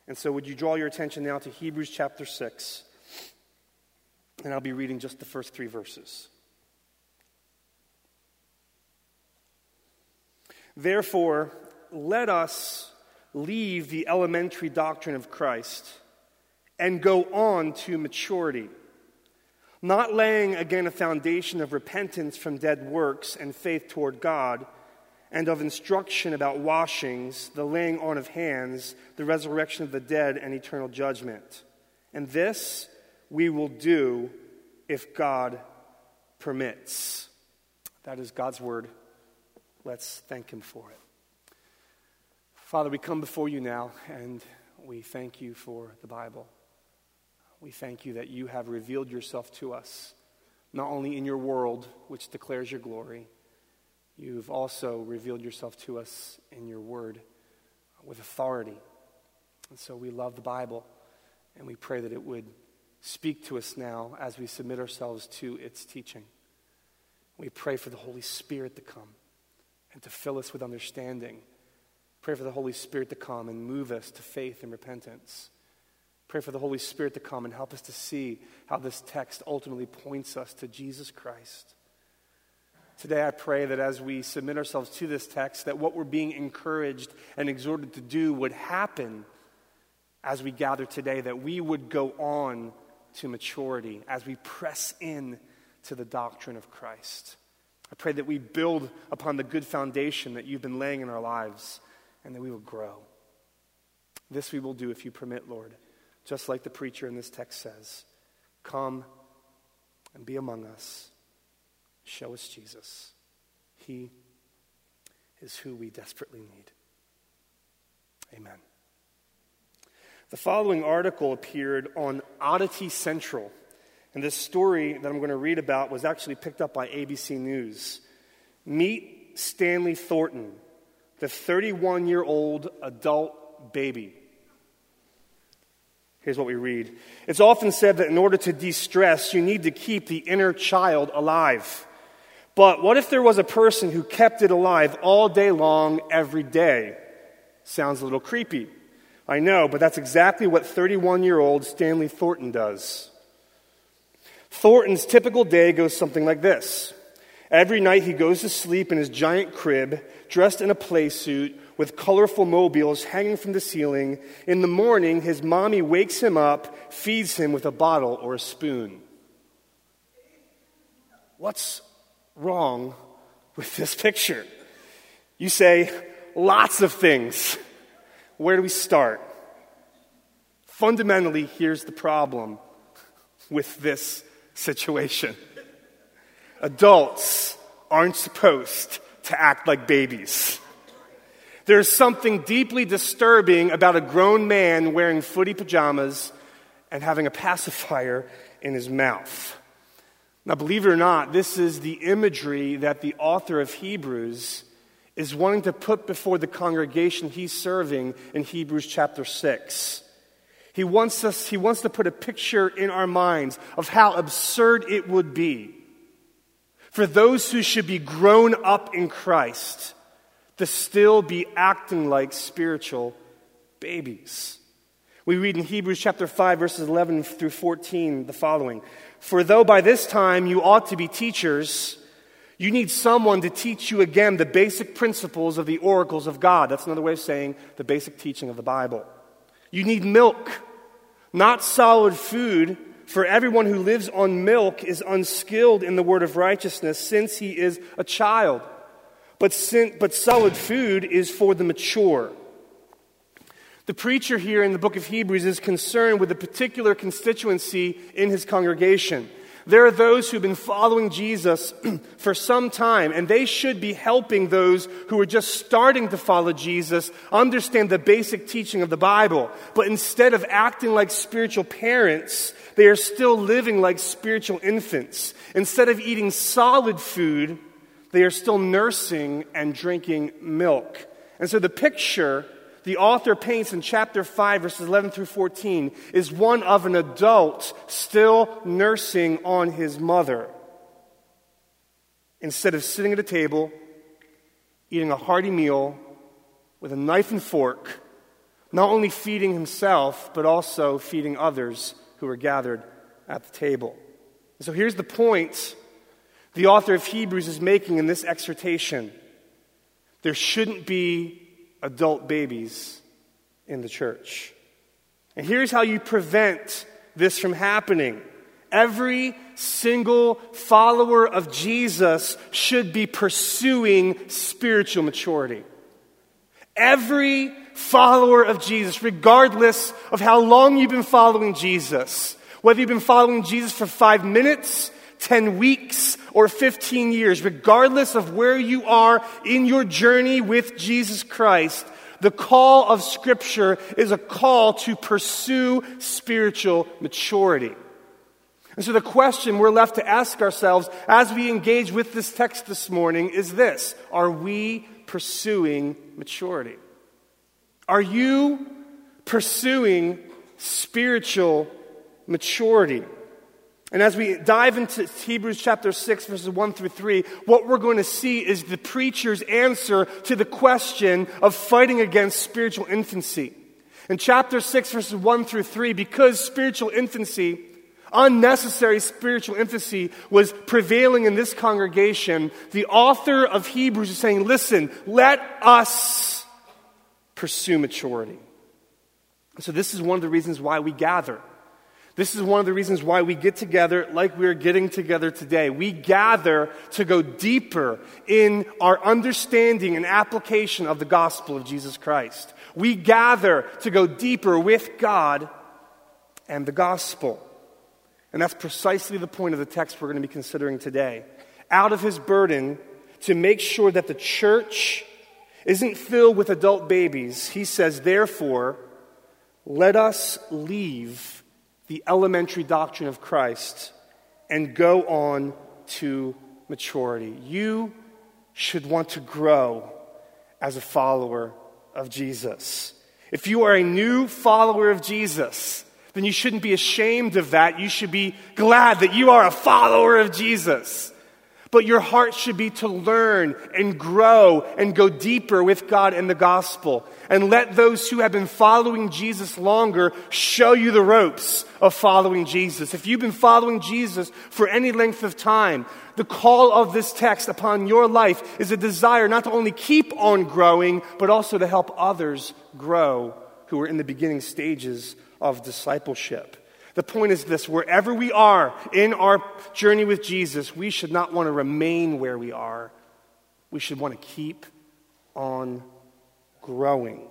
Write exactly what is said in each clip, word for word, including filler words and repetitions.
And so would you draw your attention now to Hebrews chapter six, and I'll be reading just the first three verses. Therefore, let us leave the elementary doctrine of Christ and go on to maturity, not laying again a foundation of repentance from dead works and faith toward God, and of instruction about washings, the laying on of hands, the resurrection of the dead, and eternal judgment. And this we will do if God permits. That is God's word. Let's thank him for it. Father, we come before you now, and we thank you for the Bible. We thank you that you have revealed yourself to us, not only in your world, which declares your glory, you've also revealed yourself to us in your word with authority. And so we love the Bible, and we pray that it would speak to us now as we submit ourselves to its teaching. We pray for the Holy Spirit to come and to fill us with understanding. Pray for the Holy Spirit to come and move us to faith and repentance. Pray for the Holy Spirit to come and help us to see how this text ultimately points us to Jesus Christ. Today I pray that as we submit ourselves to this text, that what we're being encouraged and exhorted to do would happen as we gather today, that we would go on to maturity as we press in to the doctrine of Christ. I pray that we build upon the good foundation that you've been laying in our lives, and that we will grow. This we will do if you permit, Lord, just like the preacher in this text says. Come and be among us. Show us Jesus. He is who we desperately need. Amen. The following article appeared on Oddity Central. And this story that I'm going to read about was actually picked up by A B C News. Meet Stanley Thornton, the thirty-one-year-old adult baby. Here's what we read. It's often said that in order to de-stress, you need to keep the inner child alive. But what if there was a person who kept it alive all day long, every day? Sounds a little creepy. I know, but that's exactly what thirty-one-year-old Stanley Thornton does. Thornton's typical day goes something like this. Every night he goes to sleep in his giant crib, dressed in a play suit, with colorful mobiles hanging from the ceiling. In the morning, his mommy wakes him up, feeds him with a bottle or a spoon. What's wrong with this picture? You say, lots of things. Where do we start? Fundamentally, here's the problem with this situation. Adults aren't supposed to act like babies. There's something deeply disturbing about a grown man wearing footy pajamas and having a pacifier in his mouth. Now, believe it or not, this is the imagery that the author of Hebrews is wanting to put before the congregation he's serving in Hebrews chapter six. He wants us, he wants to put a picture in our minds of how absurd it would be for those who should be grown up in Christ to still be acting like spiritual babies. We read in Hebrews chapter five, verses eleven through fourteen, the following. For though by this time you ought to be teachers, you need someone to teach you again the basic principles of the oracles of God. That's another way of saying the basic teaching of the Bible. You need milk, not solid food, for everyone who lives on milk is unskilled in the word of righteousness, since he is a child. But, sin, but solid food is for the mature. The preacher here in the book of Hebrews is concerned with a particular constituency in his congregation. There are those who've been following Jesus for some time, and they should be helping those who are just starting to follow Jesus understand the basic teaching of the Bible. But instead of acting like spiritual parents, they are still living like spiritual infants. Instead of eating solid food, they are still nursing and drinking milk. And so the picture the author paints in chapter five, verses eleven through fourteen, is one of an adult still nursing on his mother. Instead of sitting at a table, eating a hearty meal with a knife and fork, not only feeding himself, but also feeding others who are gathered at the table. And so here's the point the author of Hebrews is making in this exhortation. There shouldn't be adult babies in the church. And here's how you prevent this from happening. Every single follower of Jesus should be pursuing spiritual maturity. Every follower of Jesus, regardless of how long you've been following Jesus, whether you've been following Jesus for five minutes, ten weeks, or fifteen years, regardless of where you are in your journey with Jesus Christ, the call of Scripture is a call to pursue spiritual maturity. And so the question we're left to ask ourselves as we engage with this text this morning is this: are we pursuing maturity? Are you pursuing spiritual maturity? And as we dive into Hebrews chapter six, verses one through three, what we're going to see is the preacher's answer to the question of fighting against spiritual infancy. In chapter six, verses one through three, because spiritual infancy, unnecessary spiritual infancy, was prevailing in this congregation, the author of Hebrews is saying, listen, let us pursue maturity. So this is one of the reasons why we gather. This is one of the reasons why we get together like we're getting together today. We gather to go deeper in our understanding and application of the gospel of Jesus Christ. We gather to go deeper with God and the gospel. And that's precisely the point of the text we're going to be considering today. Out of his burden to make sure that the church isn't filled with adult babies, he says, therefore, let us leave the elementary doctrine of Christ and go on to maturity. You should want to grow as a follower of Jesus. If you are a new follower of Jesus, then you shouldn't be ashamed of that. You should be glad that you are a follower of Jesus. But your heart should be to learn and grow and go deeper with God and the gospel. And let those who have been following Jesus longer show you the ropes of following Jesus. If you've been following Jesus for any length of time, the call of this text upon your life is a desire not to only keep on growing, but also to help others grow who are in the beginning stages of discipleship. The point is this: wherever we are in our journey with Jesus, we should not want to remain where we are. We should want to keep on growing.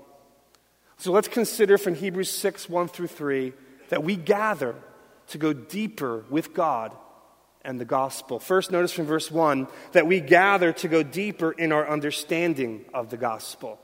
So let's consider from Hebrews six, one through three, that we gather to go deeper with God and the gospel. First, notice from verse one that we gather to go deeper in our understanding of the gospel.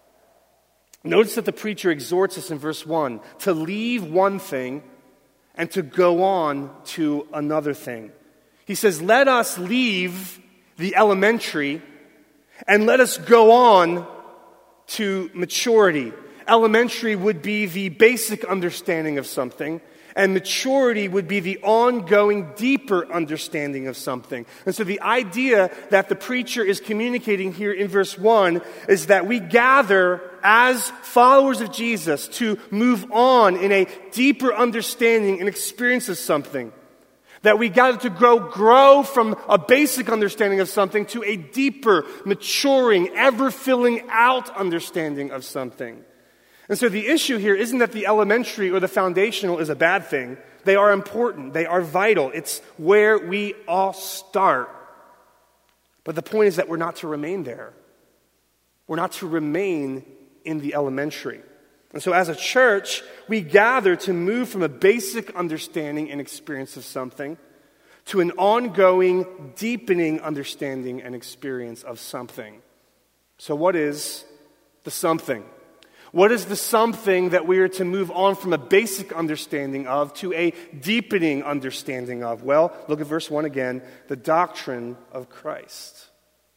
Notice that the preacher exhorts us in verse one to leave one thing and to go on to another thing. He says, let us leave the elementary and let us go on to maturity. Elementary would be the basic understanding of something, and maturity would be the ongoing, deeper understanding of something. And so the idea that the preacher is communicating here in verse one is that we gather as followers of Jesus to move on in a deeper understanding and experience of something. That we gather to grow, grow from a basic understanding of something to a deeper, maturing, ever-filling out understanding of something. And so the issue here isn't that the elementary or the foundational is a bad thing. They are important. They are vital. It's where we all start. But the point is that we're not to remain there. We're not to remain in the elementary. And so as a church, we gather to move from a basic understanding and experience of something to an ongoing, deepening understanding and experience of something. So what is the something? What is the something that we are to move on from a basic understanding of to a deepening understanding of? Well, look at verse one again, the doctrine of Christ.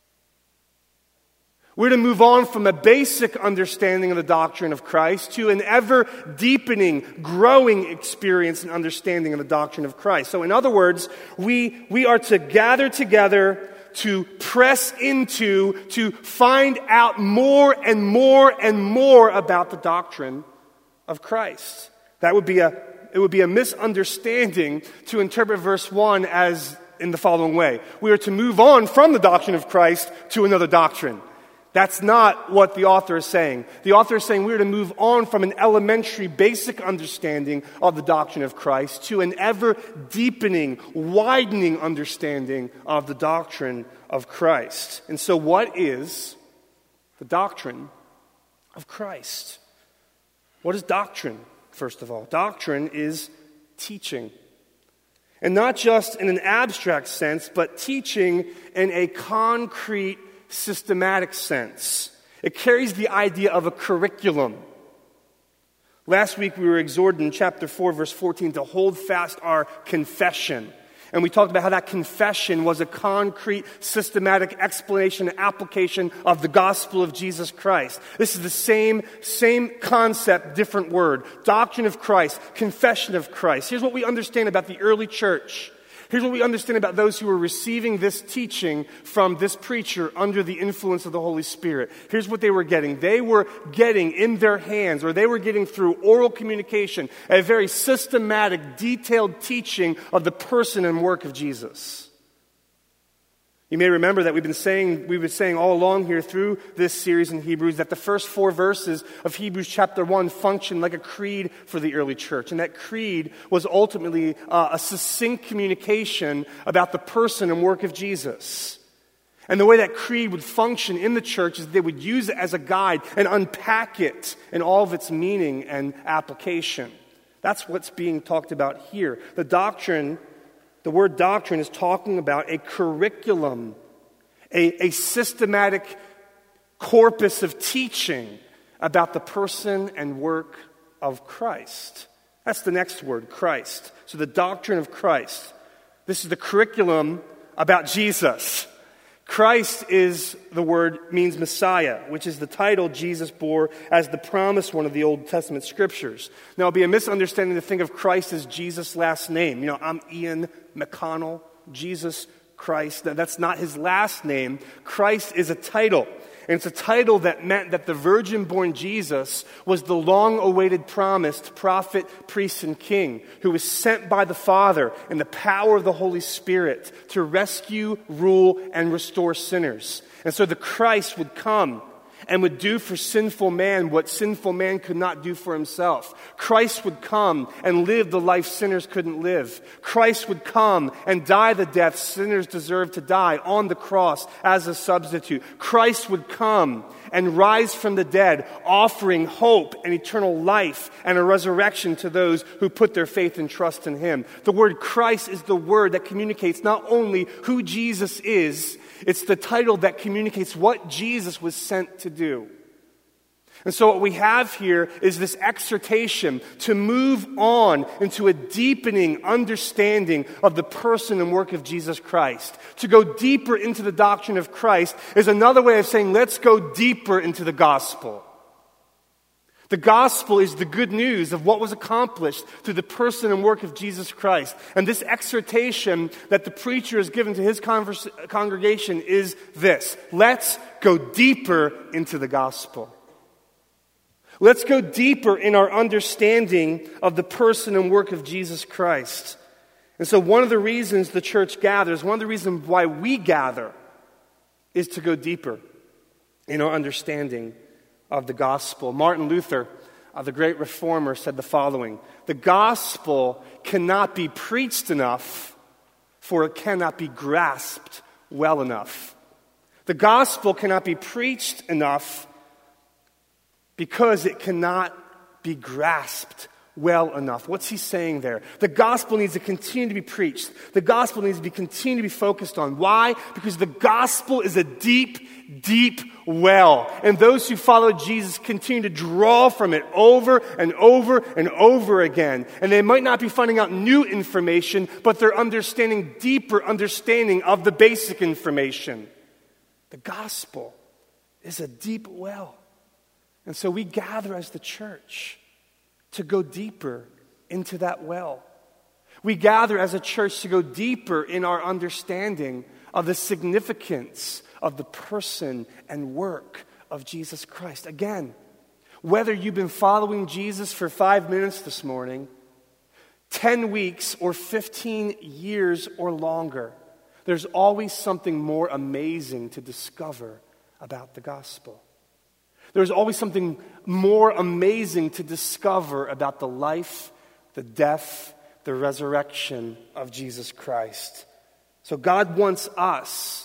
We're to move on from a basic understanding of the doctrine of Christ to an ever-deepening, growing experience and understanding of the doctrine of Christ. So in other words, we, we are to gather together to press into, to find out more and more and more about the doctrine of Christ. That would be a it would be a misunderstanding to interpret verse one as in the following way. We are to move on from the doctrine of Christ to another doctrine. That's not what the author is saying. The author is saying we're to move on from an elementary, basic understanding of the doctrine of Christ to an ever-deepening, widening understanding of the doctrine of Christ. And so what is the doctrine of Christ? What is doctrine, first of all? Doctrine is teaching. And not just in an abstract sense, but teaching in a concrete, systematic sense. It carries the idea of a curriculum. Last week we were exhorted in chapter four, verse fourteen, to hold fast our confession. And we talked about how that confession was a concrete, systematic explanation and application of the gospel of Jesus Christ. This is the same, same concept, different word. Doctrine of Christ, confession of Christ. Here's what we understand about the early church. Here's what we understand about those who were receiving this teaching from this preacher under the influence of the Holy Spirit. Here's what they were getting. They were getting in their hands, or they were getting through oral communication, a very systematic, detailed teaching of the person and work of Jesus. You may remember that we've been saying, we've been saying all along here through this series in Hebrews that the first four verses of Hebrews chapter one function like a creed for the early church. And that creed was ultimately uh, a succinct communication about the person and work of Jesus. And the way that creed would function in the church is they would use it as a guide and unpack it in all of its meaning and application. That's what's being talked about here. The doctrine The word doctrine is talking about a curriculum, a, a systematic corpus of teaching about the person and work of Christ. That's the next word, Christ. So the doctrine of Christ. This is the curriculum about Jesus. Christ is, the word means Messiah, which is the title Jesus bore as the promised one of the Old Testament scriptures. Now, it'll be a misunderstanding to think of Christ as Jesus' last name. You know, I'm Ian McConnell, Jesus Christ. Now, that's not his last name. Christ is a title. And it's a title that meant that the virgin-born Jesus was the long-awaited promised prophet, priest, and king who was sent by the Father in the power of the Holy Spirit to rescue, rule, and restore sinners. And so the Christ would come and would do for sinful man what sinful man could not do for himself. Christ would come and live the life sinners couldn't live. Christ would come and die the death sinners deserved to die on the cross as a substitute. Christ would come and rise from the dead, offering hope and eternal life and a resurrection to those who put their faith and trust in him. The word Christ is the word that communicates not only who Jesus is, it's the title that communicates what Jesus was sent to do. And so what we have here is this exhortation to move on into a deepening understanding of the person and work of Jesus Christ. To go deeper into the doctrine of Christ is another way of saying, let's go deeper into the gospel. The gospel is the good news of what was accomplished through the person and work of Jesus Christ. And this exhortation that the preacher has given to his converse- congregation is this: let's go deeper into the gospel. Let's go deeper in our understanding of the person and work of Jesus Christ. And so one of the reasons the church gathers, one of the reasons why we gather, is to go deeper in our understanding of the gospel. Martin Luther, uh, the great reformer, said the following: the gospel cannot be preached enough, for it cannot be grasped well enough. The gospel cannot be preached enough because it cannot be grasped well enough. What's he saying there? The gospel needs to continue to be preached. The gospel needs to be continue to be focused on. Why? Because the gospel is a deep, deep well. And those who follow Jesus continue to draw from it over and over and over again. And they might not be finding out new information, but they're understanding deeper understanding of the basic information. The gospel is a deep well. And so we gather as the church to go deeper into that well. We gather as a church to go deeper in our understanding of the significance of the person and work of Jesus Christ. Again, Whether you've been following Jesus for five minutes this morning, ten weeks, or fifteen years or longer, there's always something more amazing to discover about the gospel. There's always something more amazing to discover about the life, the death, the resurrection of Jesus Christ. So God wants us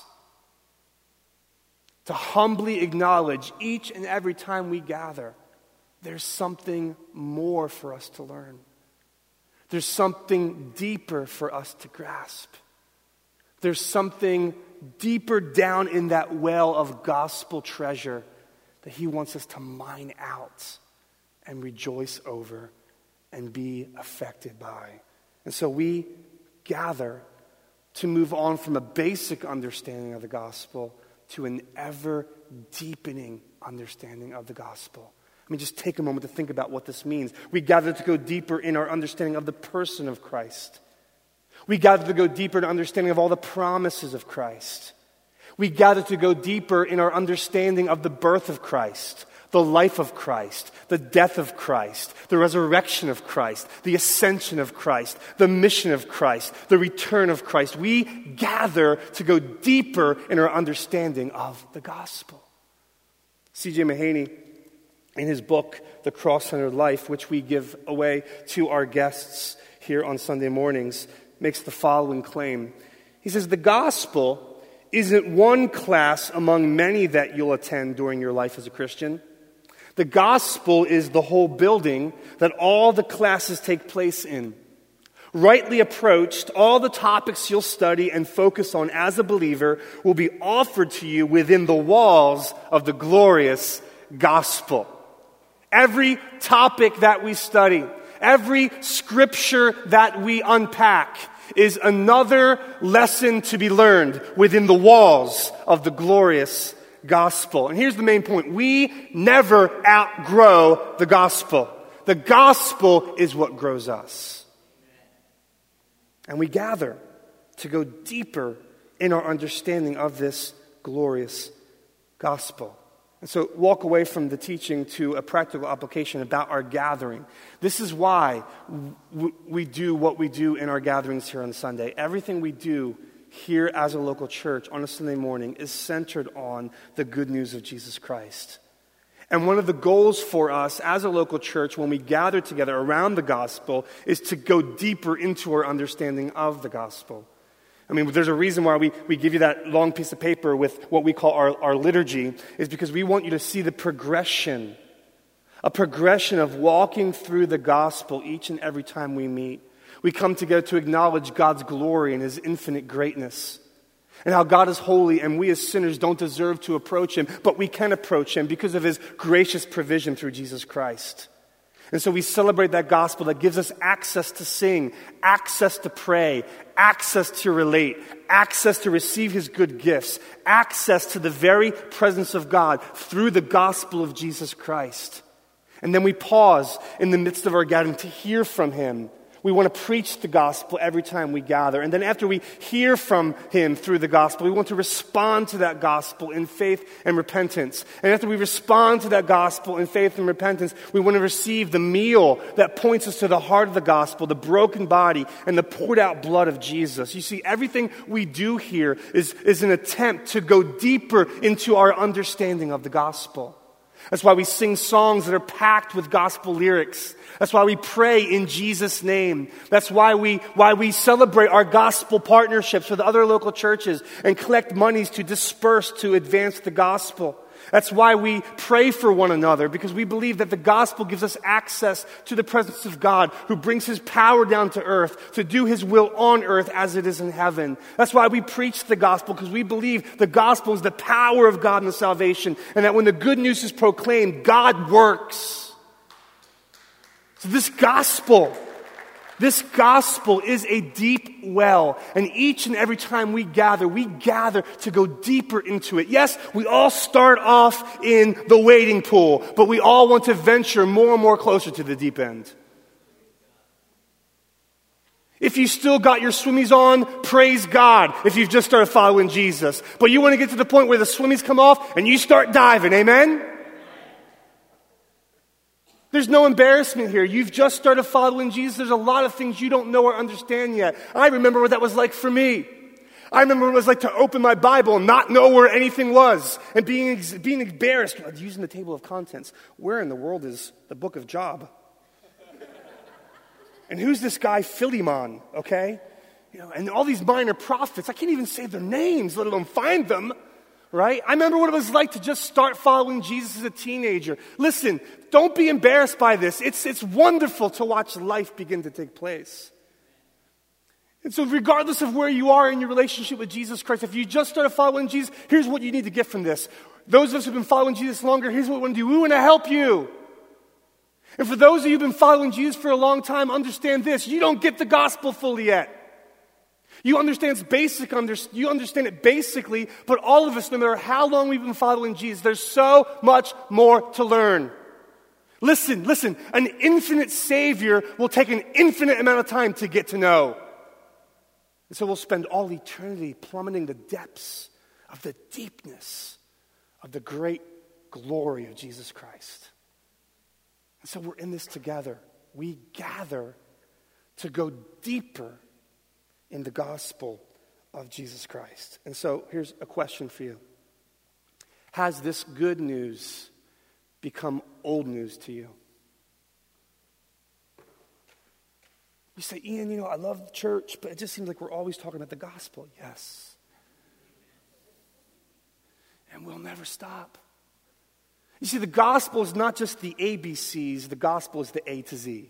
to humbly acknowledge each and every time we gather, there's something more for us to learn. There's something deeper for us to grasp. There's something deeper down in that well of gospel treasure that he wants us to mine out and rejoice over and be affected by. And so we gather to move on from a basic understanding of the gospel to an ever-deepening understanding of the gospel. I mean, just take a moment to think about what this means. We gather to go deeper in our understanding of the person of Christ. We gather to go deeper in understanding of all the promises of Christ. We gather to go deeper in our understanding of the birth of Christ, the life of Christ, the death of Christ, the resurrection of Christ, the ascension of Christ, the mission of Christ, the return of Christ. We gather to go deeper in our understanding of the gospel. C J Mahaney, in his book, The Cross-Centered Life, which we give away to our guests here on Sunday mornings, makes the following claim. He says, the gospel isn't one class among many that you'll attend during your life as a Christian. The gospel is the whole building that all the classes take place in. Rightly approached, all the topics you'll study and focus on as a believer will be offered to you within the walls of the glorious gospel. Every topic that we study, every scripture that we unpack is another lesson to be learned within the walls of the glorious gospel. And here's the main point. We never outgrow the gospel. The gospel is what grows us. And we gather to go deeper in our understanding of this glorious gospel. And so walk away from the teaching to a practical application about our gathering. This is why w- we do what we do in our gatherings here on Sunday. Everything we do here as a local church on a Sunday morning is centered on the good news of Jesus Christ. And one of the goals for us as a local church when we gather together around the gospel is to go deeper into our understanding of the gospel. I mean, there's a reason why we, we give you that long piece of paper with what we call our, our liturgy, is because we want you to see the progression, a progression of walking through the gospel each and every time we meet. We come together to acknowledge God's glory and his infinite greatness, and how God is holy and we as sinners don't deserve to approach him, but we can approach him because of his gracious provision through Jesus Christ. And so we celebrate that gospel that gives us access to sing, access to pray, access to relate, access to receive his good gifts, access to the very presence of God through the gospel of Jesus Christ. And then we pause in the midst of our gathering to hear from him. We want to preach the gospel every time we gather. And then after we hear from him through the gospel, we want to respond to that gospel in faith and repentance. And after we respond to that gospel in faith and repentance, we want to receive the meal that points us to the heart of the gospel, the broken body and the poured out blood of Jesus. You see, everything we do here is, is an attempt to go deeper into our understanding of the gospel. That's why we sing songs that are packed with gospel lyrics. That's why we pray in Jesus' name. That's why we why we celebrate our gospel partnerships with other local churches and collect monies to disperse to advance the gospel. That's why we pray for one another, because we believe that the gospel gives us access to the presence of God, who brings his power down to earth to do his will on earth as it is in heaven. That's why we preach the gospel, because we believe the gospel is the power of God in the salvation, and that when the good news is proclaimed, God works. So this gospel, this gospel is a deep well, and each and every time we gather, we gather to go deeper into it. Yes, we all start off in the wading pool, but we all want to venture more and more closer to the deep end. If you still got your swimmies on, praise God if you've just started following Jesus. But you want to get to the point where the swimmies come off and you start diving, amen? There's no embarrassment here. You've just started following Jesus. There's a lot of things you don't know or understand yet. I remember what that was like for me. I remember what it was like to open my Bible and not know where anything was and being, being embarrassed, using the table of contents. Where in the world is the book of Job? And who's this guy Philemon, okay? You know, and all these minor prophets, I can't even say their names, let alone find them, right? I remember what it was like to just start following Jesus as a teenager. Listen, don't be embarrassed by this. It's, it's wonderful to watch life begin to take place. And so regardless of where you are in your relationship with Jesus Christ, if you just started following Jesus, here's what you need to get from this. Those of us who've been following Jesus longer, here's what we want to do. We want to help you. And for those of you who've been following Jesus for a long time, understand this. You don't get the gospel fully yet. You understand it's basic, you understand it basically, but all of us, no matter how long we've been following Jesus, there's so much more to learn. Listen, listen, an infinite Savior will take an infinite amount of time to get to know. And so we'll spend all eternity plummeting the depths of the deepness of the great glory of Jesus Christ. And so we're in this together. We gather to go deeper in the gospel of Jesus Christ. And so here's a question for you. Has this good news become old news to you? You say, Ian, you know, I love church, but it just seems like we're always talking about the gospel. Yes. And we'll never stop. You see, the gospel is not just the A B Cs, the gospel is the A to Z.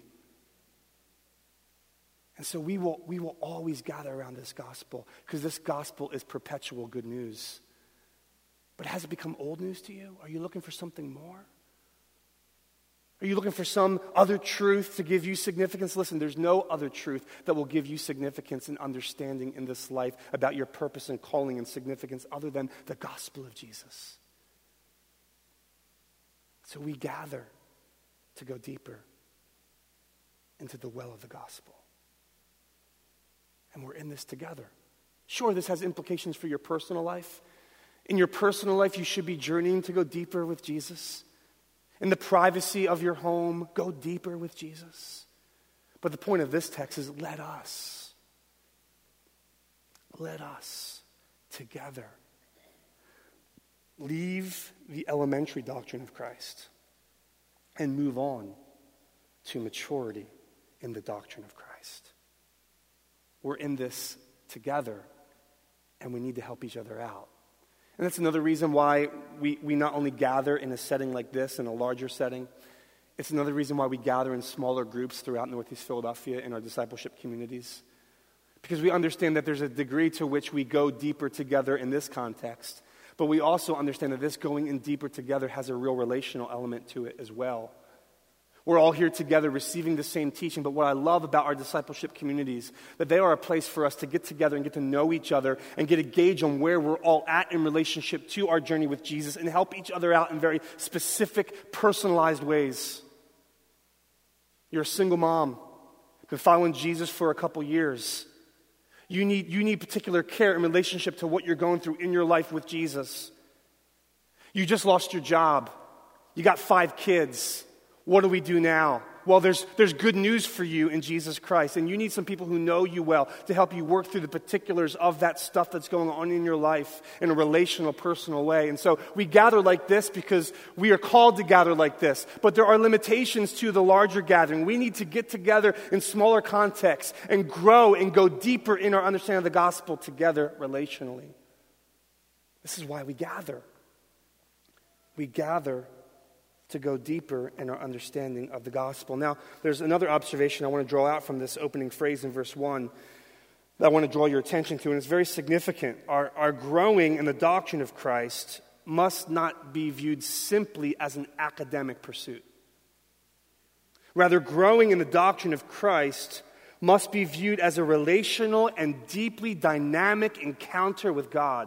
And so we will, we will always gather around this gospel because this gospel is perpetual good news. But has it become old news to you? Are you looking for something more? Are you looking for some other truth to give you significance? Listen, there's no other truth that will give you significance and understanding in this life about your purpose and calling and significance other than the gospel of Jesus. So we gather to go deeper into the well of the gospel. And we're in this together. Sure, this has implications for your personal life. In your personal life, you should be journeying to go deeper with Jesus. In the privacy of your home, go deeper with Jesus. But the point of this text is let us, let us together leave the elementary doctrine of Christ and move on to maturity in the doctrine of Christ. We're in this together, and we need to help each other out. And that's another reason why we, we not only gather in a setting like this, in a larger setting, it's another reason why we gather in smaller groups throughout Northeast Philadelphia in our discipleship communities. Because we understand that there's a degree to which we go deeper together in this context, but we also understand that this going in deeper together has a real relational element to it as well. We're all here together receiving the same teaching, but what I love about our discipleship communities, that they are a place for us to get together and get to know each other and get a gauge on where we're all at in relationship to our journey with Jesus and help each other out in very specific, personalized ways. You're a single mom, been following Jesus for a couple years. You need, you need particular care in relationship to what you're going through in your life with Jesus. You just lost your job. You got five kids. What do we do now? Well, there's, there's good news for you in Jesus Christ, and you need some people who know you well to help you work through the particulars of that stuff that's going on in your life in a relational, personal way. And so we gather like this because we are called to gather like this, but there are limitations to the larger gathering. We need to get together in smaller contexts and grow and go deeper in our understanding of the gospel together relationally. This is why we gather. We gather to go deeper in our understanding of the gospel. Now, there's another observation I want to draw out from this opening phrase in verse one that I want to draw your attention to, and it's very significant. Our, our growing in the doctrine of Christ must not be viewed simply as an academic pursuit. Rather, growing in the doctrine of Christ must be viewed as a relational and deeply dynamic encounter with God.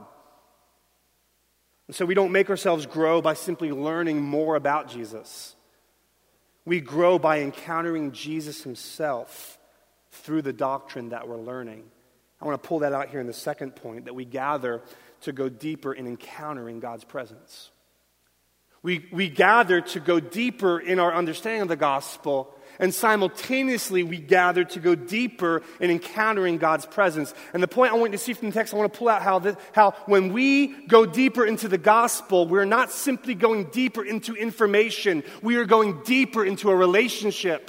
And so we don't make ourselves grow by simply learning more about Jesus. We grow by encountering Jesus himself through the doctrine that we're learning. I want to pull that out here in the second point, that we gather to go deeper in encountering God's presence. We, we gather to go deeper in our understanding of the gospel, and simultaneously we gather to go deeper in encountering God's presence. And the point I want you to see from the text, I want to pull out how, this, how when we go deeper into the gospel, we're not simply going deeper into information, we are going deeper into a relationship.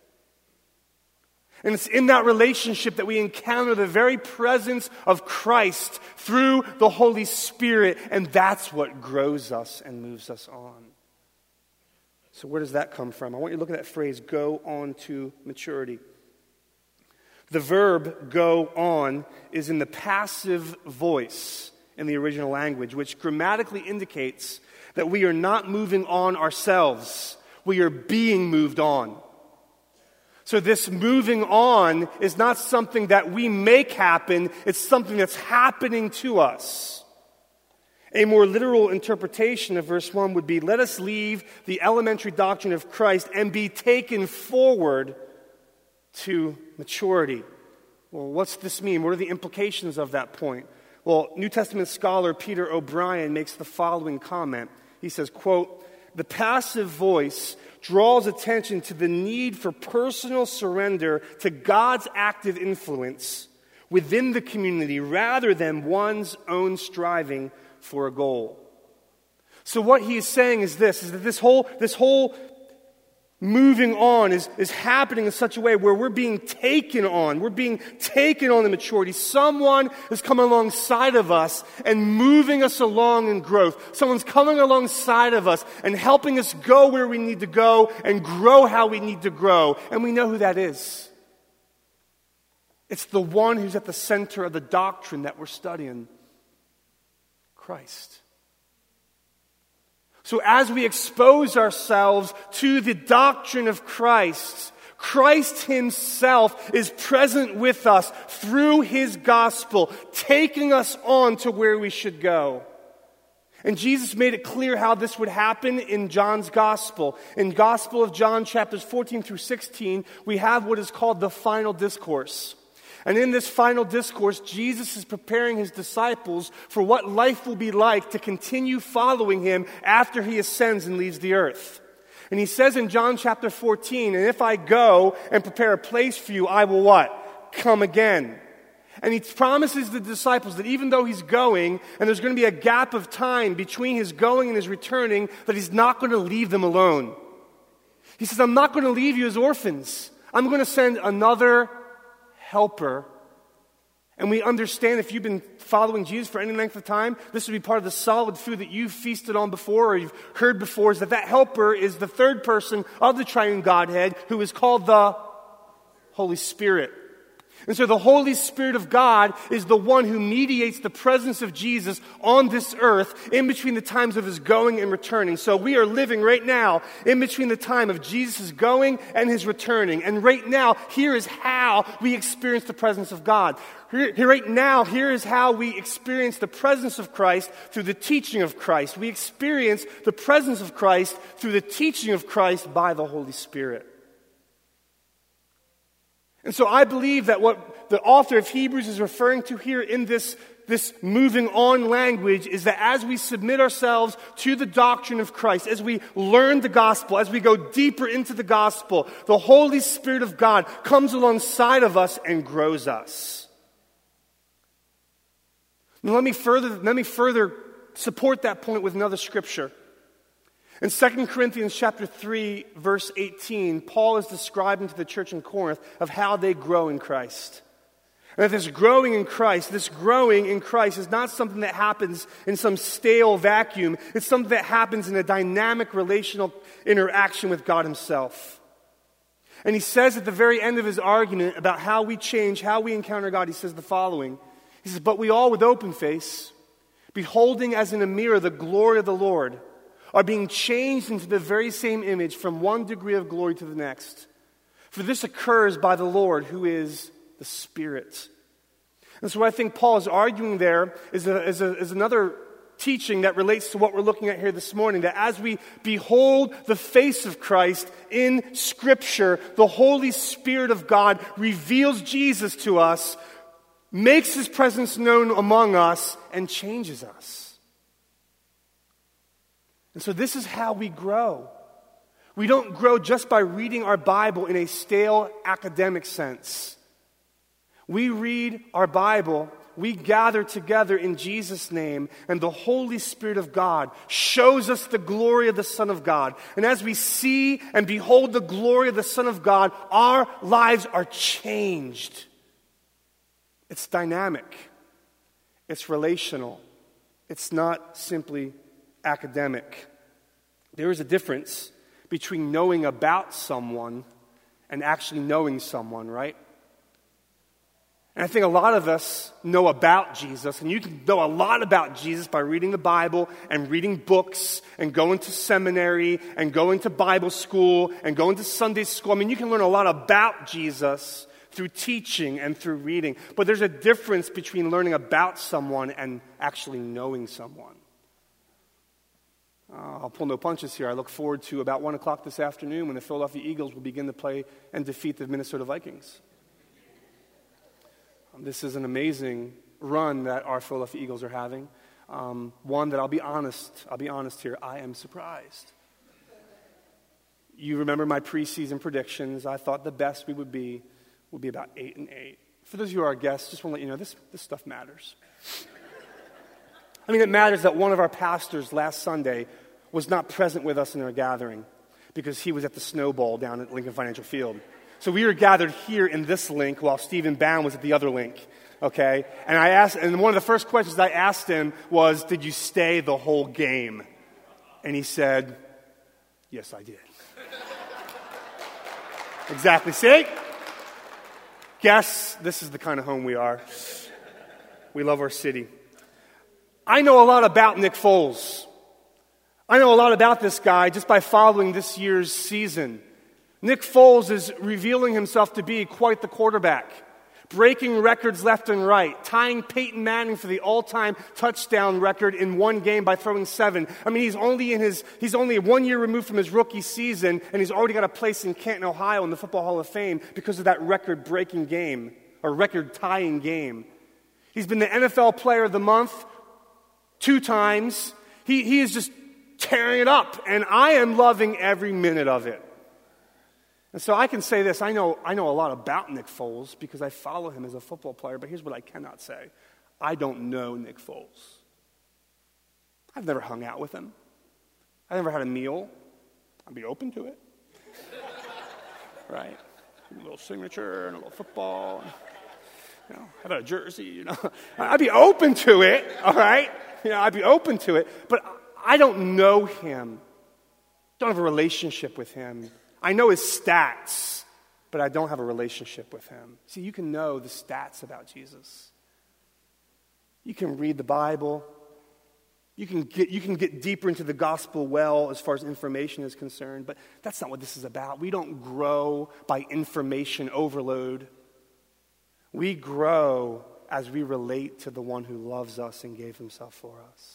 And it's in that relationship that we encounter the very presence of Christ through the Holy Spirit, and that's what grows us and moves us on. So where does that come from? I want you to look at that phrase, go on to maturity. The verb go on is in the passive voice in the original language, which grammatically indicates that we are not moving on ourselves. We are being moved on. So this moving on is not something that we make happen, it's something that's happening to us. A more literal interpretation of verse one would be, let us leave the elementary doctrine of Christ and be taken forward to maturity. Well, what's this mean? What are the implications of that point? Well, New Testament scholar Peter O'Brien makes the following comment. He says, quote, the passive voice draws attention to the need for personal surrender to God's active influence within the community rather than one's own striving for a goal. So what he is saying is this, is that this whole, this whole moving on is, is happening in such a way where we're being taken on. We're being taken on in maturity. Someone is coming alongside of us and moving us along in growth. Someone's coming alongside of us and helping us go where we need to go and grow how we need to grow. And we know who that is. It's the one who's at the center of the doctrine that we're studying, Christ. So as we expose ourselves to the doctrine of Christ, Christ himself is present with us through his gospel, taking us on to where we should go. And Jesus made it clear how this would happen in John's gospel. In Gospel of John, chapters fourteen through sixteen, we have what is called the final discourse. And in this final discourse, Jesus is preparing his disciples for what life will be like to continue following him after he ascends and leaves the earth. And he says in John chapter fourteen, and if I go and prepare a place for you, I will what? Come again. And he promises the disciples that even though he's going, and there's going to be a gap of time between his going and his returning, that he's not going to leave them alone. He says, I'm not going to leave you as orphans. I'm going to send another helper. And we understand, if you've been following Jesus for any length of time, this would be part of the solid food that you've feasted on before or you've heard before, is that that helper is the third person of the triune Godhead who is called the Holy Spirit. And so the Holy Spirit of God is the one who mediates the presence of Jesus on this earth in between the times of his going and returning. So we are living right now in between the time of Jesus' going and his returning. And right now, here is how we experience the presence of God. Here, here right now, here is how we experience the presence of Christ through the teaching of Christ. We experience the presence of Christ through the teaching of Christ by the Holy Spirit. And so I believe that what the author of Hebrews is referring to here in this, this moving on language is that as we submit ourselves to the doctrine of Christ, as we learn the gospel, as we go deeper into the gospel, the Holy Spirit of God comes alongside of us and grows us. Now let me further, let me further support that point with another scripture. In Second Corinthians chapter three, verse eighteen, Paul is describing to the church in Corinth of how they grow in Christ. And that this growing in Christ, this growing in Christ is not something that happens in some stale vacuum. It's something that happens in a dynamic relational interaction with God himself. And he says at the very end of his argument about how we change, how we encounter God, he says the following. He says, but we all with open face, beholding as in a mirror the glory of the Lord, are being changed into the very same image from one degree of glory to the next. For this occurs by the Lord, who is the Spirit. And so what I think Paul is arguing there is, a, is, a, is another teaching that relates to what we're looking at here this morning, that as we behold the face of Christ in Scripture, the Holy Spirit of God reveals Jesus to us, makes his presence known among us, and changes us. And so this is how we grow. We don't grow just by reading our Bible in a stale academic sense. We read our Bible, we gather together in Jesus' name, and the Holy Spirit of God shows us the glory of the Son of God. And as we see and behold the glory of the Son of God, our lives are changed. It's dynamic. It's relational. It's not simply academic. There is a difference between knowing about someone and actually knowing someone, right? And I think a lot of us know about Jesus, and you can know a lot about Jesus by reading the Bible and reading books and going to seminary and going to Bible school and going to Sunday school. I mean, you can learn a lot about Jesus through teaching and through reading. But there's a difference between learning about someone and actually knowing someone. Uh, I'll pull no punches here. I look forward to about one o'clock this afternoon when the Philadelphia Eagles will begin to play and defeat the Minnesota Vikings. Um, this is an amazing run that our Philadelphia Eagles are having. Um, one that I'll be honest, I'll be honest here, I am surprised. You remember my preseason predictions. I thought the best we would be would be about eight and eight. For those of you who are our guests, just want to let you know, this, this stuff matters. I mean, it matters that one of our pastors last Sunday was not present with us in our gathering because he was at the Snowball down at Lincoln Financial Field. So we were gathered here in this link while Stephen Bound was at the other link, okay? And I asked, and one of the first questions I asked him was, did you stay the whole game? And he said, yes, I did. Exactly. See? Guess this is the kind of home we are. We love our city. I know a lot about Nick Foles. I know a lot about this guy just by following this year's season. Nick Foles is revealing himself to be quite the quarterback, breaking records left and right, tying Peyton Manning for the all-time touchdown record in one game by throwing seven. I mean, he's only in his he's only one year removed from his rookie season, and he's already got a place in Canton, Ohio in the Football Hall of Fame because of that record-breaking game, or record-tying game. He's been the N F L Player of the Month two times. He he is just tearing it up, and I am loving every minute of it. And so I can say this, I know I know a lot about Nick Foles because I follow him as a football player, but here's what I cannot say. I don't know Nick Foles. I've never hung out with him. I've never had a meal. I'd be open to it. Right? A little signature and a little football. You know, how about a jersey, you know? I'd be open to it, all right? You know, I'd be open to it, but I don't know him. Don't have a relationship with him. I know his stats, but I don't have a relationship with him. See, you can know the stats about Jesus. You can read the Bible. You can get, you can get deeper into the gospel well as far as information is concerned, but that's not what this is about. We don't grow by information overload. We grow as we relate to the one who loves us and gave himself for us.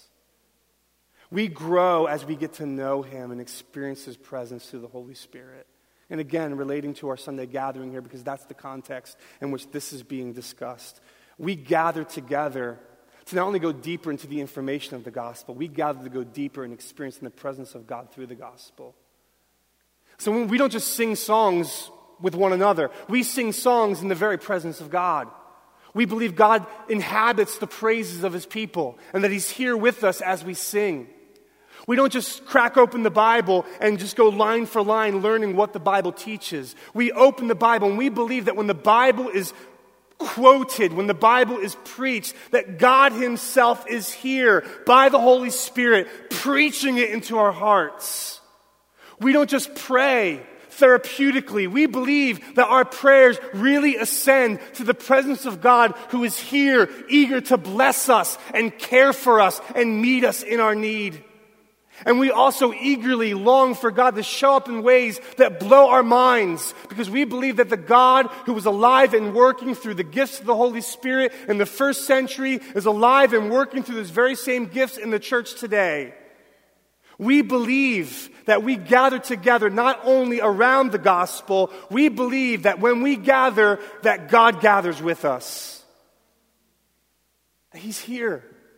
We grow as we get to know him and experience his presence through the Holy Spirit. And again, relating to our Sunday gathering here, because that's the context in which this is being discussed. We gather together to not only go deeper into the information of the gospel, we gather to go deeper and experience the presence of God through the gospel. So when we don't just sing songs with one another, we sing songs in the very presence of God. We believe God inhabits the praises of his people and that he's here with us as we sing. We don't just crack open the Bible and just go line for line learning what the Bible teaches. We open the Bible and we believe that when the Bible is quoted, when the Bible is preached, that God himself is here by the Holy Spirit preaching it into our hearts. We don't just pray therapeutically. We believe that our prayers really ascend to the presence of God who is here, eager to bless us and care for us and meet us in our need. And we also eagerly long for God to show up in ways that blow our minds because we believe that the God who was alive and working through the gifts of the Holy Spirit in the first century is alive and working through those very same gifts in the church today. We believe that we gather together not only around the gospel, we believe that when we gather, that God gathers with us. He's here.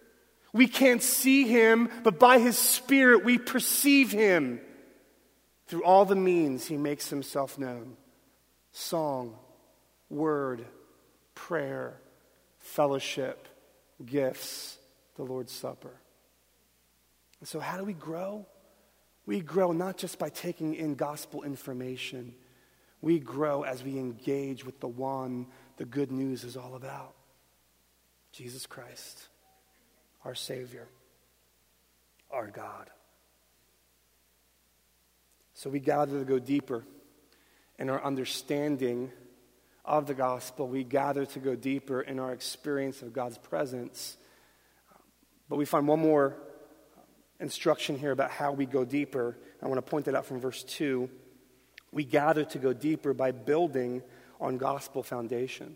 We can't see him, but by his Spirit we perceive him. Through all the means he makes himself known. Song, word, prayer, fellowship, gifts, the Lord's Supper. And so how do we grow? We grow not just by taking in gospel information. We grow as we engage with the one the good news is all about. Jesus Christ, our Savior, our God. So we gather to go deeper in our understanding of the gospel. We gather to go deeper in our experience of God's presence. But we find one more instruction here about how we go deeper. I want to point that out from verse two. We gather to go deeper by building on gospel foundation.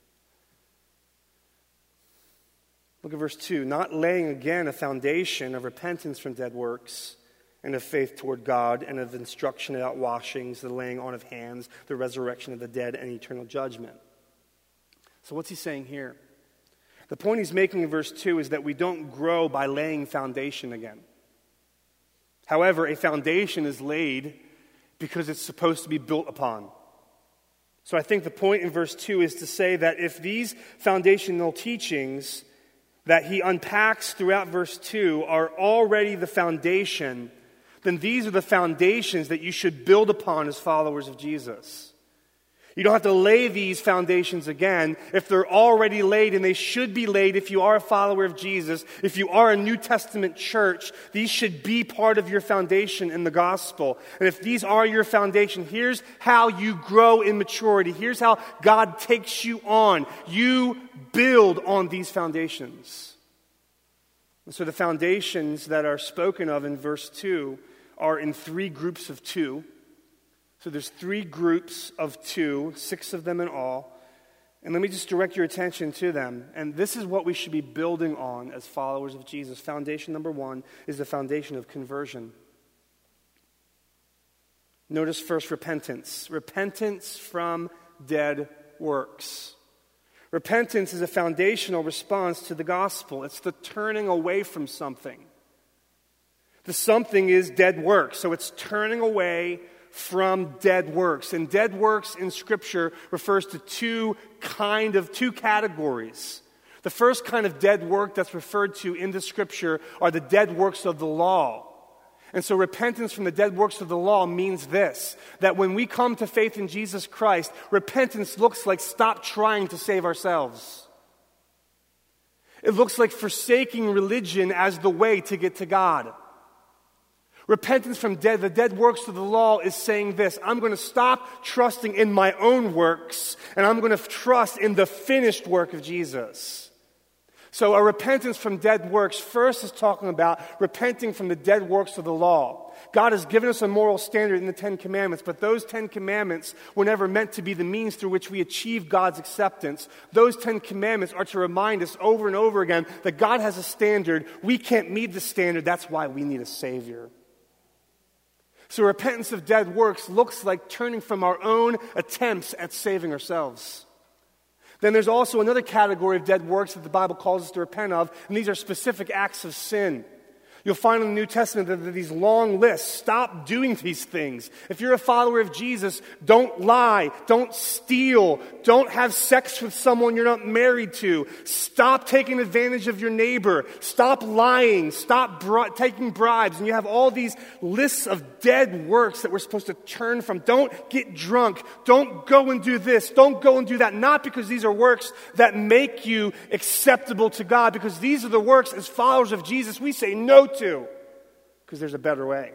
Look at verse two. Not laying again a foundation of repentance from dead works and of faith toward God and of instruction about washings, the laying on of hands, the resurrection of the dead, and eternal judgment. So what's he saying here? The point he's making in verse two is that we don't grow by laying foundation again. However, a foundation is laid because it's supposed to be built upon. So I think the point in verse two is to say that if these foundational teachings that he unpacks throughout verse two are already the foundation, then these are the foundations that you should build upon as followers of Jesus. You don't have to lay these foundations again if they're already laid, and they should be laid if you are a follower of Jesus. If you are a New Testament church, these should be part of your foundation in the gospel. And if these are your foundation, here's how you grow in maturity. Here's how God takes you on. You build on these foundations. And so the foundations that are spoken of in verse two are in three groups of two. So there's three groups of two, six of them in all. And let me just direct your attention to them. And this is what we should be building on as followers of Jesus. Foundation number one is the foundation of conversion. Notice first repentance. Repentance from dead works. Repentance is a foundational response to the gospel. It's the turning away from something. The something is dead works. So it's turning away from dead works. And dead works in Scripture refers to two kind of two categories. The first kind of dead work that's referred to in the Scripture are the dead works of the law. And so repentance from the dead works of the law means this, that when we come to faith in Jesus Christ, repentance looks like stop trying to save ourselves. It looks like forsaking religion as the way to get to God. Repentance from dead, the dead works of the law is saying this: I'm going to stop trusting in my own works, and I'm going to trust in the finished work of Jesus. So a repentance from dead works first is talking about repenting from the dead works of the law. God has given us a moral standard in the Ten Commandments, but those Ten Commandments were never meant to be the means through which we achieve God's acceptance. Those Ten Commandments are to remind us over and over again that God has a standard. We can't meet the standard. That's why we need a Savior. So repentance of dead works looks like turning from our own attempts at saving ourselves. Then there's also another category of dead works that the Bible calls us to repent of, and these are specific acts of sin. You'll find in the New Testament that there are these long lists. Stop doing these things. If you're a follower of Jesus, don't lie, don't steal, don't have sex with someone you're not married to. Stop taking advantage of your neighbor. Stop lying. Stop bri- taking bribes. And you have all these lists of dead works that we're supposed to turn from. Don't get drunk. Don't go and do this. Don't go and do that. Not because these are works that make you acceptable to God, because these are the works as followers of Jesus we say no to, because there's a better way.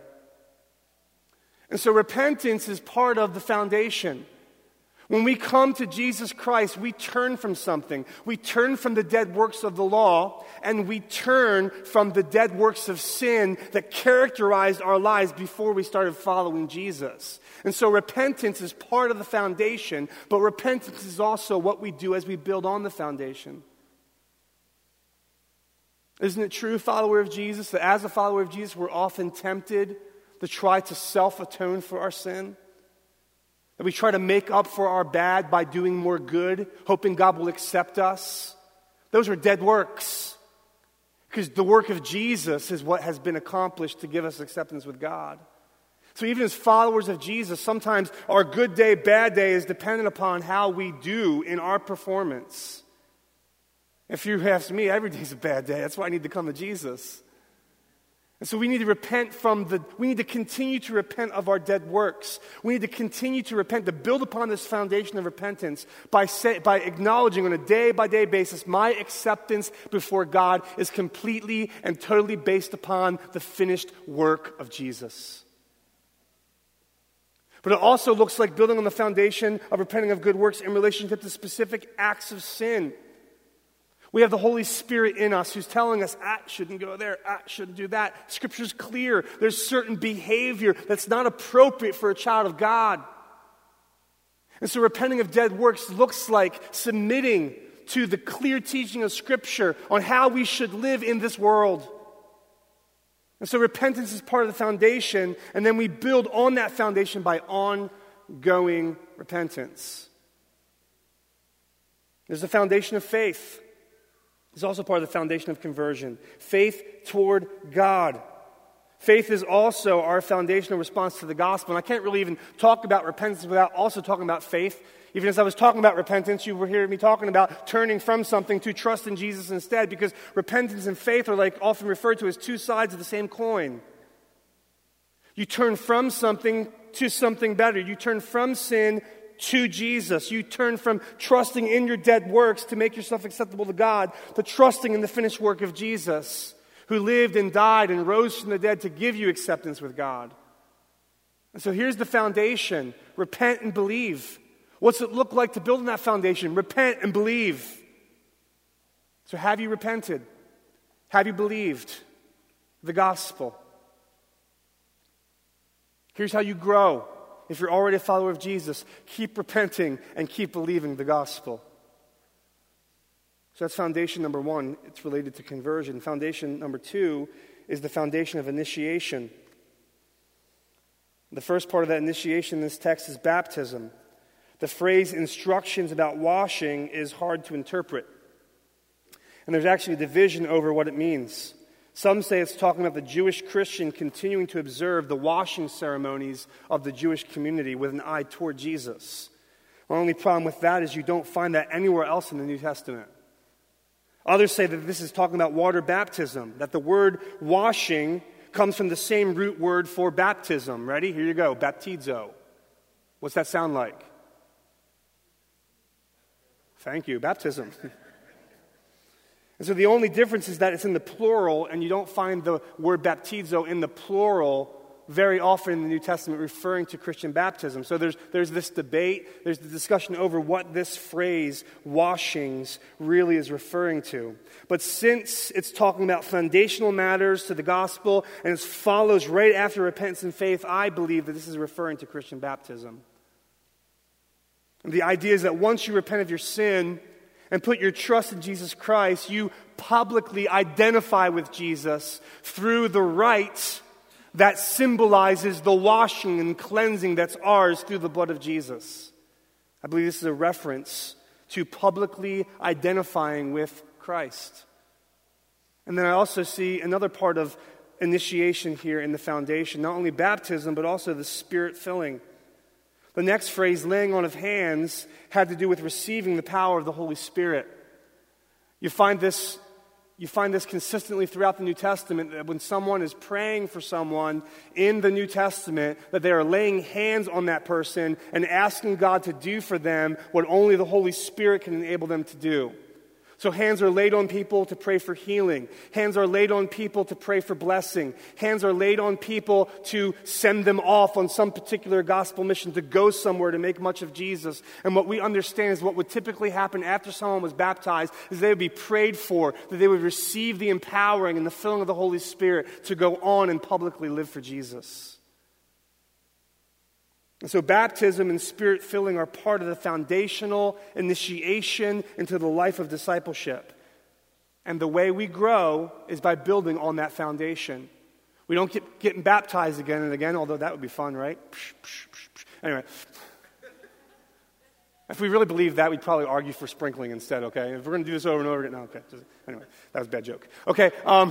And so repentance is part of the foundation. When we come to Jesus Christ, we turn from something. We turn from the dead works of the law, and we turn from the dead works of sin that characterized our lives before we started following Jesus. And so repentance is part of the foundation, but repentance is also what we do as we build on the foundation. Isn't it true, follower of Jesus, that as a follower of Jesus, we're often tempted to try to self-atone for our sin? That we try to make up for our bad by doing more good, hoping God will accept us? Those are dead works. Because the work of Jesus is what has been accomplished to give us acceptance with God. So even as followers of Jesus, sometimes our good day, bad day is dependent upon how we do in our performance. If you ask me, every day is a bad day. That's why I need to come to Jesus. And so we need to repent from the, we need to continue to repent of our dead works. We need to continue to repent, to build upon this foundation of repentance by, say, by acknowledging on a day-by-day basis, my acceptance before God is completely and totally based upon the finished work of Jesus. But it also looks like building on the foundation of repenting of good works in relationship to specific acts of sin. We have the Holy Spirit in us who's telling us, ah, shouldn't go there, ah, shouldn't do that. Scripture's clear. There's certain behavior that's not appropriate for a child of God. And so repenting of dead works looks like submitting to the clear teaching of Scripture on how we should live in this world. And so repentance is part of the foundation, and then we build on that foundation by ongoing repentance. There's the foundation of faith. It's also part of the foundation of conversion. Faith toward God. Faith is also our foundational response to the gospel. And I can't really even talk about repentance without also talking about faith. Even as I was talking about repentance, you were hearing me talking about turning from something to trust in Jesus instead, because repentance and faith are like often referred to as two sides of the same coin. You turn from something to something better. You turn from sin to Jesus. You turn from trusting in your dead works to make yourself acceptable to God to trusting in the finished work of Jesus, who lived and died and rose from the dead to give you acceptance with God. And so here's the foundation. Repent and believe. What's it look like to build on that foundation? Repent and believe. So have you repented? Have you believed the gospel? Here's how you grow. If you're already a follower of Jesus, keep repenting and keep believing the gospel. So that's foundation number one. It's related to conversion. Foundation number two is the foundation of initiation. The first part of that initiation in this text is baptism. The phrase instructions about washing is hard to interpret. And there's actually a division over what it means. Some say it's talking about the Jewish Christian continuing to observe the washing ceremonies of the Jewish community with an eye toward Jesus. My only problem with that is you don't find that anywhere else in the New Testament. Others say that this is talking about water baptism, that the word washing comes from the same root word for baptism. Ready? Here you go, baptizo. What's that sound like? Thank you, baptism. And so the only difference is that it's in the plural, and you don't find the word baptizo in the plural very often in the New Testament referring to Christian baptism. So there's, there's this debate, there's the discussion over what this phrase, washings, really is referring to. But since it's talking about foundational matters to the gospel, and it follows right after repentance and faith, I believe that this is referring to Christian baptism. And the idea is that once you repent of your sin and put your trust in Jesus Christ, you publicly identify with Jesus through the rite that symbolizes the washing and cleansing that's ours through the blood of Jesus. I believe this is a reference to publicly identifying with Christ. And then I also see another part of initiation here in the foundation, not only baptism, but also the Spirit filling. The next phrase, laying on of hands, had to do with receiving the power of the Holy Spirit. You find this, you find this consistently throughout the New Testament, that when someone is praying for someone in the New Testament, that they are laying hands on that person and asking God to do for them what only the Holy Spirit can enable them to do. So hands are laid on people to pray for healing. Hands are laid on people to pray for blessing. Hands are laid on people to send them off on some particular gospel mission, to go somewhere to make much of Jesus. And what we understand is what would typically happen after someone was baptized is they would be prayed for, that they would receive the empowering and the filling of the Holy Spirit to go on and publicly live for Jesus. And so baptism and Spirit filling are part of the foundational initiation into the life of discipleship. And the way we grow is by building on that foundation. We don't get getting baptized again and again, although that would be fun, right? Anyway. If we really believe that, we'd probably argue for sprinkling instead, okay? If we're going to do this over and over again, no, okay. Just, anyway, that was a bad joke. Okay, um,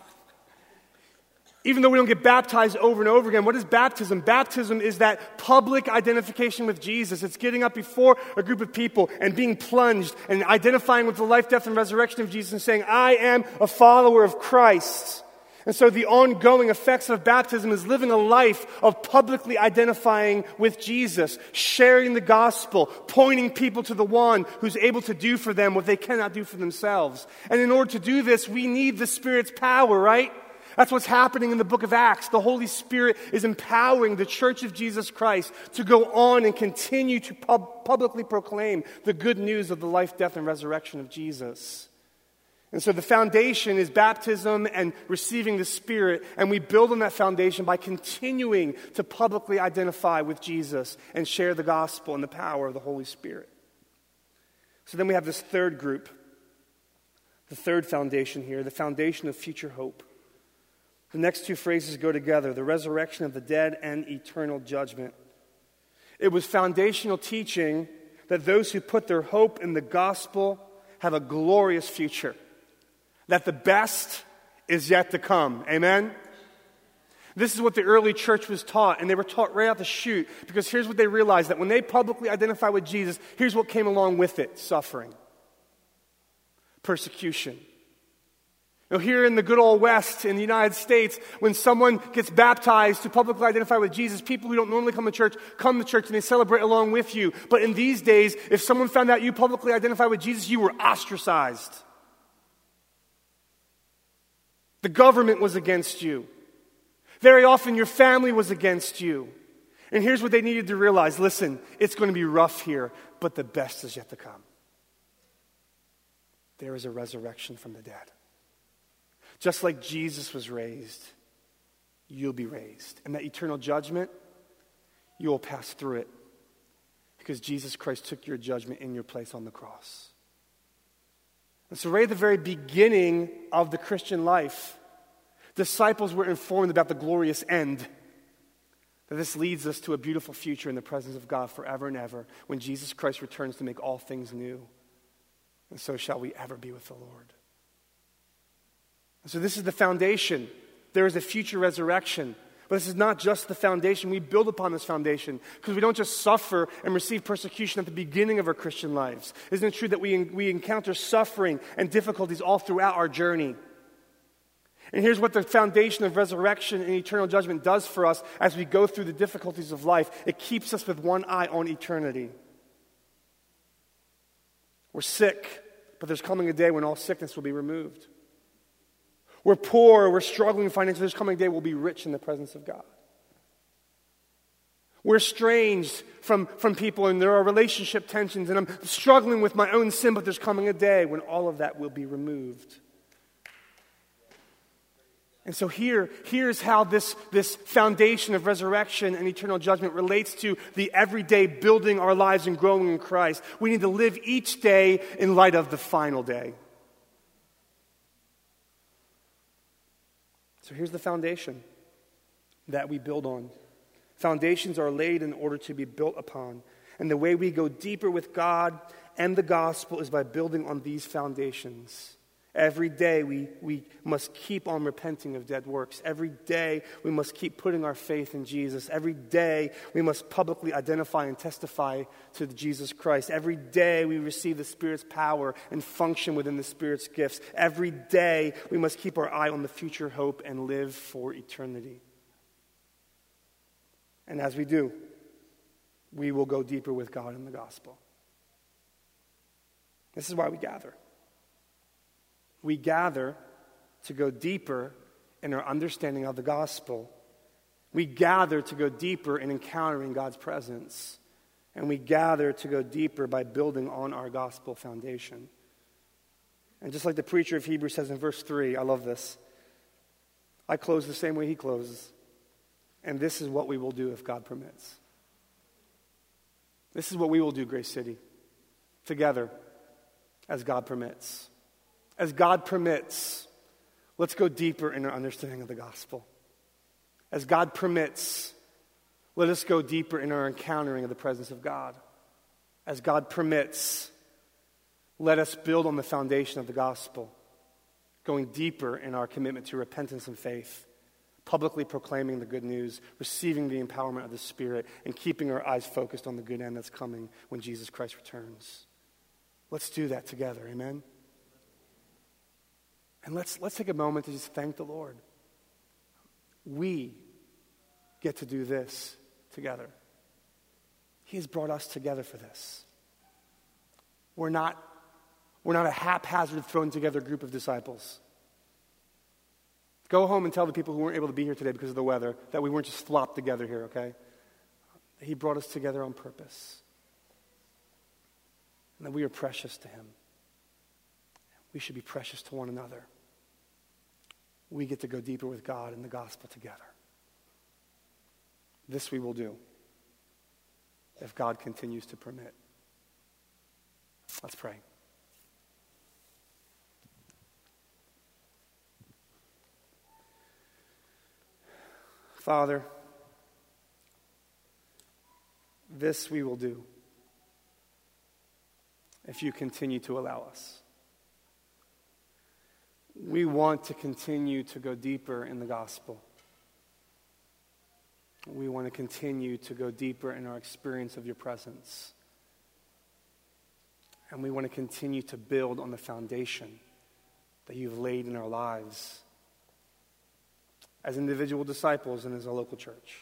even though we don't get baptized over and over again, what is baptism? Baptism is that public identification with Jesus. It's getting up before a group of people and being plunged and identifying with the life, death, and resurrection of Jesus and saying, I am a follower of Christ. And so the ongoing effects of baptism is living a life of publicly identifying with Jesus, sharing the gospel, pointing people to the one who's able to do for them what they cannot do for themselves. And in order to do this, we need the Spirit's power, right? That's what's happening in the book of Acts. The Holy Spirit is empowering the church of Jesus Christ to go on and continue to pub- publicly proclaim the good news of the life, death, and resurrection of Jesus. And so the foundation is baptism and receiving the Spirit, and we build on that foundation by continuing to publicly identify with Jesus and share the gospel and the power of the Holy Spirit. So then we have this third group, the third foundation here, the foundation of future hope. The next two phrases go together, the resurrection of the dead and eternal judgment. It was foundational teaching that those who put their hope in the gospel have a glorious future, that the best is yet to come. Amen? This is what the early church was taught, and they were taught right out the chute, because here's what they realized, that when they publicly identified with Jesus, here's what came along with it: suffering, persecution. Now, here in the good old West, in the United States, when someone gets baptized to publicly identify with Jesus, people who don't normally come to church come to church and they celebrate along with you. But in these days, if someone found out you publicly identified with Jesus, you were ostracized. The government was against you. Very often, your family was against you. And here's what they needed to realize. Listen, it's going to be rough here, but the best is yet to come. There is a resurrection from the dead. Just like Jesus was raised, you'll be raised. And that eternal judgment, you will pass through it, because Jesus Christ took your judgment in your place on the cross. And so right at the very beginning of the Christian life, disciples were informed about the glorious end, that this leads us to a beautiful future in the presence of God forever and ever, when Jesus Christ returns to make all things new. And so shall we ever be with the Lord. So this is the foundation. There is a future resurrection. But this is not just the foundation. We build upon this foundation, because we don't just suffer and receive persecution at the beginning of our Christian lives. Isn't it true that we, we encounter suffering and difficulties all throughout our journey? And here's what the foundation of resurrection and eternal judgment does for us as we go through the difficulties of life. It keeps us with one eye on eternity. We're sick, but there's coming a day when all sickness will be removed. We're poor, we're struggling financially. There's coming a day we'll be rich in the presence of God. We're estranged from, from people, and there are relationship tensions, and I'm struggling with my own sin, but there's coming a day when all of that will be removed. And so here, here's how this, this foundation of resurrection and eternal judgment relates to the everyday building our lives and growing in Christ. We need to live each day in light of the final day. So here's the foundation that we build on. Foundations are laid in order to be built upon. And the way we go deeper with God and the gospel is by building on these foundations. Every day we, we must keep on repenting of dead works. Every day we must keep putting our faith in Jesus. Every day we must publicly identify and testify to Jesus Christ. Every day we receive the Spirit's power and function within the Spirit's gifts. Every day we must keep our eye on the future hope and live for eternity. And as we do, we will go deeper with God in the gospel. This is why we gather. We gather to go deeper in our understanding of the gospel. We gather to go deeper in encountering God's presence. And we gather to go deeper by building on our gospel foundation. And just like the preacher of Hebrews says in verse three, I love this. I close the same way he closes. And this is what we will do if God permits. This is what we will do, Grace City, together, as God permits. As God permits, let's go deeper in our understanding of the gospel. As God permits, let us go deeper in our encountering of the presence of God. as God permits, let us build on the foundation of the gospel, going deeper in our commitment to repentance and faith, publicly proclaiming the good news, receiving the empowerment of the Spirit, and keeping our eyes focused on the good end that's coming when Jesus Christ returns. Let's do that together, amen? And let's, let's take a moment to just thank the Lord. We get to do this together. He has brought us together for this. We're not, we're not a haphazard thrown together group of disciples. Go home and tell the people who weren't able to be here today because of the weather that we weren't just flopped together here, okay? He brought us together on purpose. And that we are precious to him. We should be precious to one another. We get to go deeper with God in the gospel together. This we will do if God continues to permit. Let's pray. Father, this we will do if you continue to allow us. We want to continue to go deeper in the gospel. We want to continue to go deeper in our experience of your presence. And we want to continue to build on the foundation that you've laid in our lives as individual disciples and as a local church.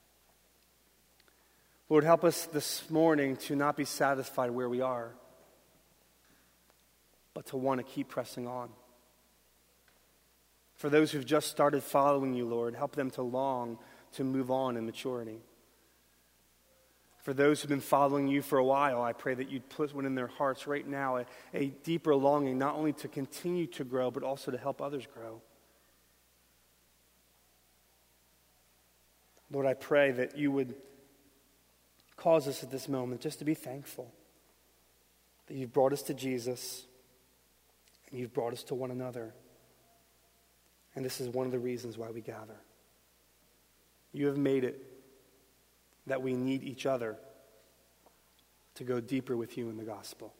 Lord, help us this morning to not be satisfied where we are, but to want to keep pressing on. For those who've just started following you, Lord, help them to long to move on in maturity. For those who've been following you for a while, I pray that you'd put one in their hearts right now, a, a deeper longing not only to continue to grow, but also to help others grow. Lord, I pray that you would cause us at this moment just to be thankful that you've brought us to Jesus and you've brought us to one another. And this is one of the reasons why we gather. You have made it that we need each other to go deeper with you in the gospel.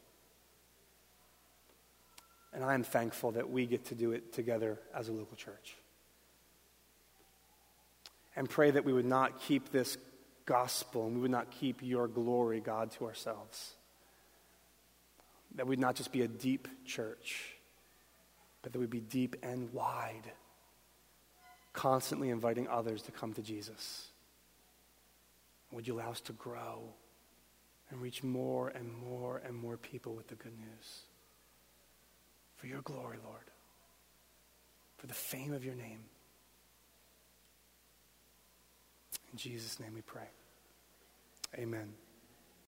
And I am thankful that we get to do it together as a local church. And pray that we would not keep this gospel and we would not keep your glory, God, to ourselves. That we'd not just be a deep church, but that we'd be deep and wide, constantly inviting others to come to Jesus. Would you allow us to grow and reach more and more and more people with the good news? For your glory, Lord. For the fame of your name. In Jesus' name we pray. Amen.